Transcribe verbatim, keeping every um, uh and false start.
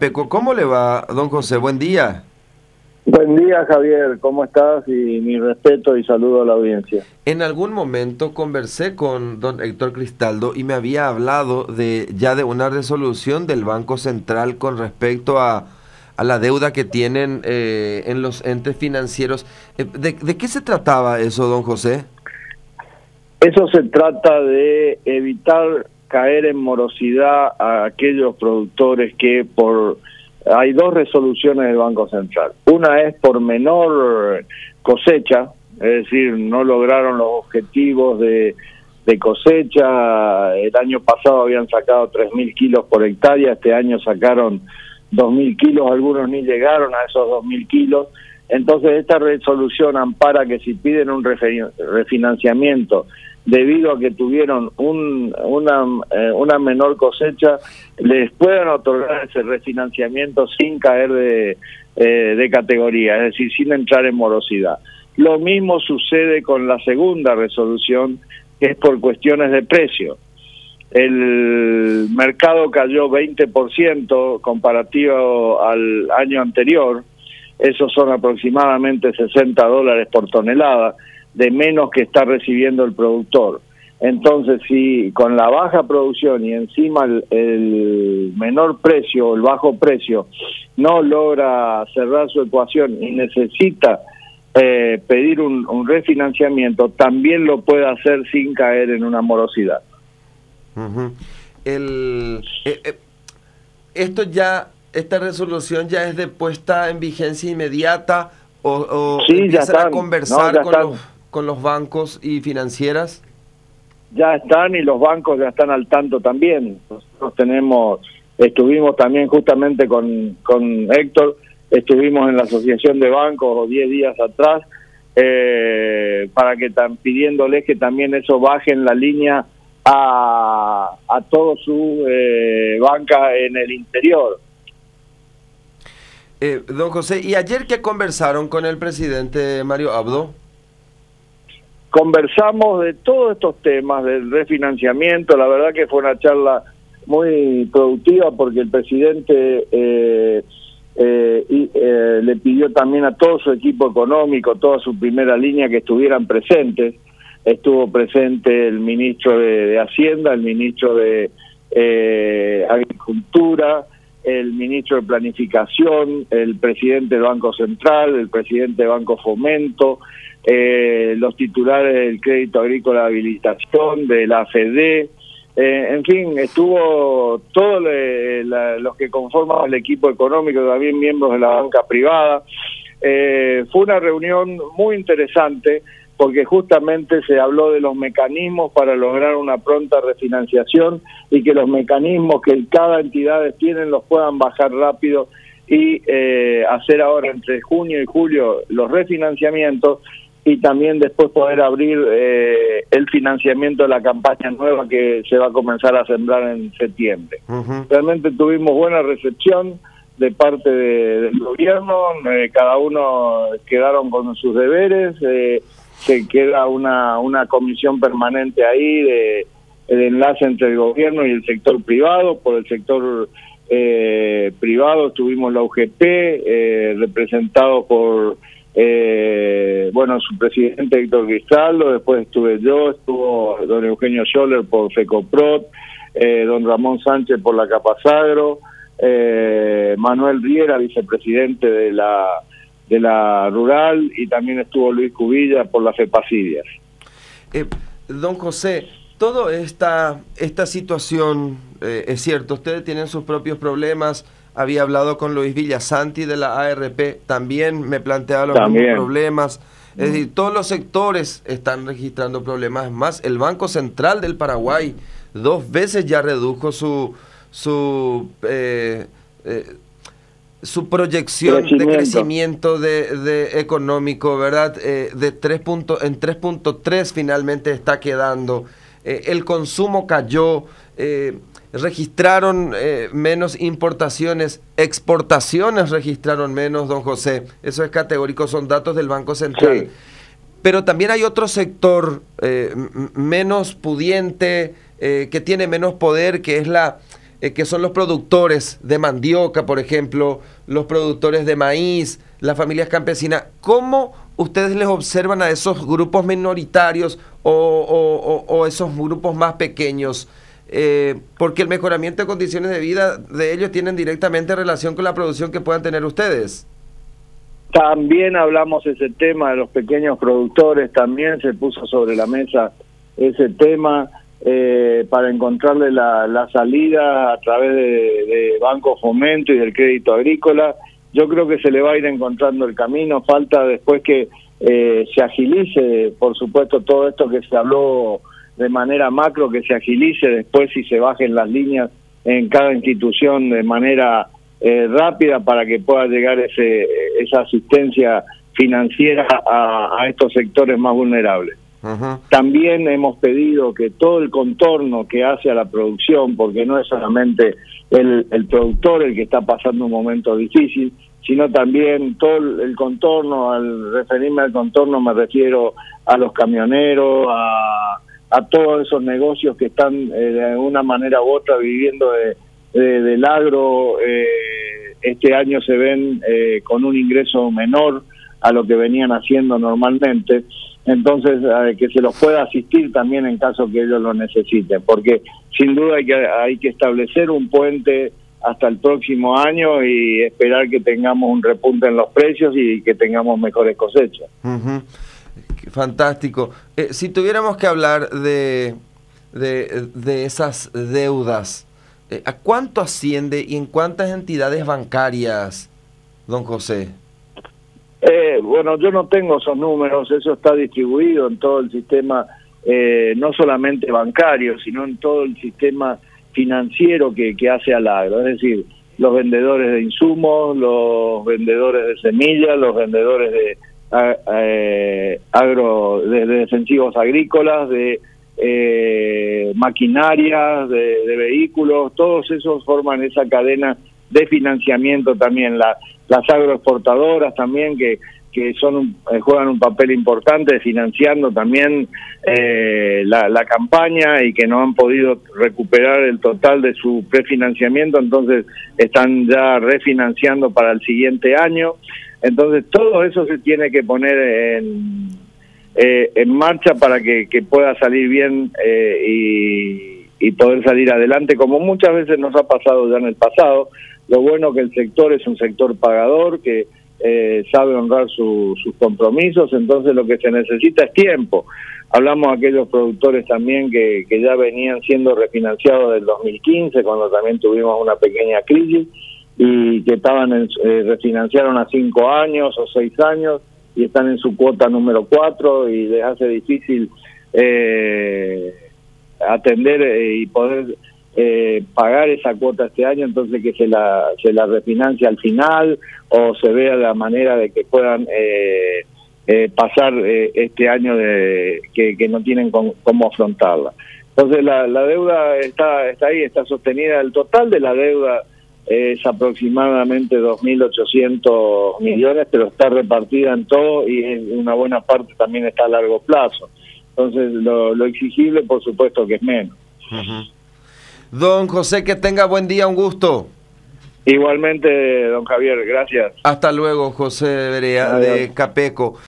Apeco. ¿Cómo le va, don José? Buen día. Buen día, Javier. ¿Cómo estás? Y mi respeto y saludo a la audiencia. En algún momento conversé con don Héctor Cristaldo y me había hablado de ya de una resolución del Banco Central con respecto a, a la deuda que tienen eh, en los entes financieros. Eh, ¿de, ¿De qué se trataba eso, don José? Eso se trata de evitar caer en morosidad a aquellos productores que por... Hay dos resoluciones del Banco Central. Una es por menor cosecha, es decir, no lograron los objetivos de, de cosecha. El año pasado habían sacado tres mil kilos por hectárea, este año sacaron dos mil kilos, algunos ni llegaron a esos dos mil kilos. Entonces esta resolución ampara que si piden un refinanciamiento debido a que tuvieron un, una, eh, una menor cosecha, les puedan otorgar ese refinanciamiento sin caer de, eh, de categoría, es decir, sin entrar en morosidad. Lo mismo sucede con la segunda resolución, que es por cuestiones de precio. El mercado cayó veinte por ciento comparativo al año anterior, esos son aproximadamente sesenta dólares por tonelada, de menos que está recibiendo el productor. Entonces, si con la baja producción y encima el, el menor precio, el bajo precio, no logra cerrar su ecuación y necesita eh, pedir un, un refinanciamiento, también lo puede hacer sin caer en una morosidad. Uh-huh. el, eh, eh, esto ya, esta resolución ya es de puesta en vigencia inmediata o, o sí, empiezan ya están, a conversar no, con están. los con los bancos y financieras. Ya están y los bancos ya están al tanto también. Nosotros tenemos, estuvimos también justamente con, con Héctor, estuvimos en la Asociación de Bancos diez días atrás, eh, para que están pidiéndoles que también eso baje en la línea a, a toda su eh, banca en el interior. Eh, don José, ¿y ayer qué conversaron con el presidente Mario Abdo? Conversamos de todos estos temas, del refinanciamiento. La verdad que fue una charla muy productiva porque el presidente eh, eh, y, eh, le pidió también a todo su equipo económico, toda su primera línea, que estuvieran presentes. Estuvo presente el ministro de, de Hacienda, el ministro de eh, Agricultura, el ministro de Planificación, el presidente del Banco Central, el presidente del Banco Fomento, eh, los titulares del Crédito Agrícola de Habilitación, de la FEDE, eh, en fin, estuvo todos los que conforman el equipo económico, también miembros de la banca privada. Eh, fue una reunión muy interesante porque justamente se habló de los mecanismos para lograr una pronta refinanciación y que los mecanismos que cada entidad tiene los puedan bajar rápido y eh, hacer ahora entre junio y julio los refinanciamientos y también después poder abrir eh, el financiamiento de la campaña nueva que se va a comenzar a sembrar en septiembre. Uh-huh. Realmente tuvimos buena recepción de parte de, del gobierno, eh, cada uno quedaron con sus deberes, eh, se queda una, una comisión permanente ahí de, de enlace entre el gobierno y el sector privado. Por el sector eh, privado tuvimos la U G P, eh, representado por eh, bueno su presidente Héctor Cristaldo, después estuve yo, estuvo don Eugenio Scholler por FECOPROT, eh, don Ramón Sánchez por la Capasagro, eh, Manuel Riera, vicepresidente de la de la Rural, y también estuvo Luis Cubilla por la FEPASIDIAS. Eh, don José, toda esta, esta situación, eh, es cierto, ustedes tienen sus propios problemas, había hablado con Luis Villasanti de la A R P, también me planteaba los también. mismos problemas, es decir, todos los sectores están registrando problemas, más el Banco Central del Paraguay dos veces ya redujo su, su eh, eh, su proyección crecimiento. de crecimiento de, de económico, ¿verdad? Eh, de tres punto, en tres punto tres finalmente está quedando. Eh, el consumo cayó, eh, registraron eh, menos importaciones, exportaciones registraron menos, don José. Eso es categórico, son datos del Banco Central. Sí. Pero también hay otro sector eh, menos pudiente, eh, que tiene menos poder, que es la... eh, que son los productores de mandioca, por ejemplo, los productores de maíz, las familias campesinas. ¿Cómo ustedes les observan a esos grupos minoritarios o, o, o, o esos grupos más pequeños? Eh, porque el mejoramiento de condiciones de vida de ellos tienen directamente relación con la producción que puedan tener ustedes. También hablamos ese tema de los pequeños productores, también se puso sobre la mesa ese tema eh, para encontrarle la, la salida a través de, de Banco Fomento y del crédito agrícola. Yo creo que se le va a ir encontrando el camino, falta después que eh, se agilice, por supuesto, todo esto que se habló de manera macro, que se agilice después y se bajen las líneas en cada institución de manera Eh, rápida para que pueda llegar ese esa asistencia financiera a, a estos sectores más vulnerables. Uh-huh. También hemos pedido que todo el contorno que hace a la producción, porque no es solamente el, el productor el que está pasando un momento difícil, sino también todo el contorno. Al referirme al contorno me refiero a los camioneros, a, a todos esos negocios que están eh, de una manera u otra viviendo de De, del agro. Eh, este año se ven eh, con un ingreso menor a lo que venían haciendo normalmente, entonces eh, que se los pueda asistir también en caso que ellos lo necesiten, porque sin duda hay que, hay que establecer un puente hasta el próximo año y esperar que tengamos un repunte en los precios y que tengamos mejores cosechas. Uh-huh. Fantástico. Eh, si tuviéramos que hablar de, de, de esas deudas, ¿a cuánto asciende y en cuántas entidades bancarias, don José? Eh, bueno, yo no tengo esos números, eso está distribuido en todo el sistema, eh, no solamente bancario, sino en todo el sistema financiero que, que hace al agro, es decir, los vendedores de insumos, los vendedores de semillas, los vendedores de eh, agro, de, de defensivos agrícolas, de Eh, maquinarias, de, de vehículos, todos esos forman esa cadena de financiamiento también. La, las agroexportadoras también que, que son un, eh, juegan un papel importante financiando también eh, la, la campaña y que no han podido recuperar el total de su prefinanciamiento, entonces están ya refinanciando para el siguiente año. Entonces todo eso se tiene que poner en Eh, en marcha para que, que pueda salir bien eh, y, y poder salir adelante, como muchas veces nos ha pasado ya en el pasado. Lo bueno que el sector es un sector pagador, que eh, sabe honrar su, sus compromisos, entonces lo que se necesita es tiempo. Hablamos de aquellos productores también que, que ya venían siendo refinanciados del dos mil quince, cuando también tuvimos una pequeña crisis, y que estaban en, eh, refinanciaron a cinco años o seis años, y están en su cuota número cuatro y les hace difícil eh, atender eh, y poder eh, pagar esa cuota este año, entonces que se la se la refinancia al final o se vea la manera de que puedan eh, eh, pasar eh, este año de que, que no tienen con, cómo afrontarla. Entonces la, la deuda está está ahí, está sostenida. El total de la deuda es aproximadamente dos mil ochocientos millones, pero está repartida en todo y en una buena parte también está a largo plazo. Entonces lo, lo exigible, por supuesto, que es menos. Uh-huh. Don José, que tenga buen día, un gusto. Igualmente, don Javier, gracias. Hasta luego, José Berea, de Capeco.